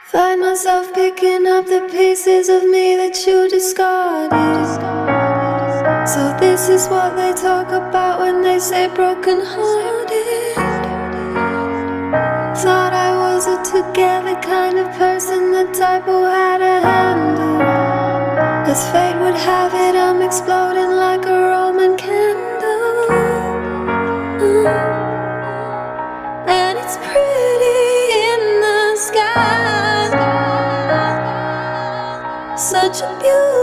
Find myself picking up the pieces of me that you discarded. So this is what they talk about when they say broken hearted. Thought I was a together kind of person, the type who had a handle. As fate would have it, I'm exploding like a Roman candle. And it's pretty in the sky. Such a beautiful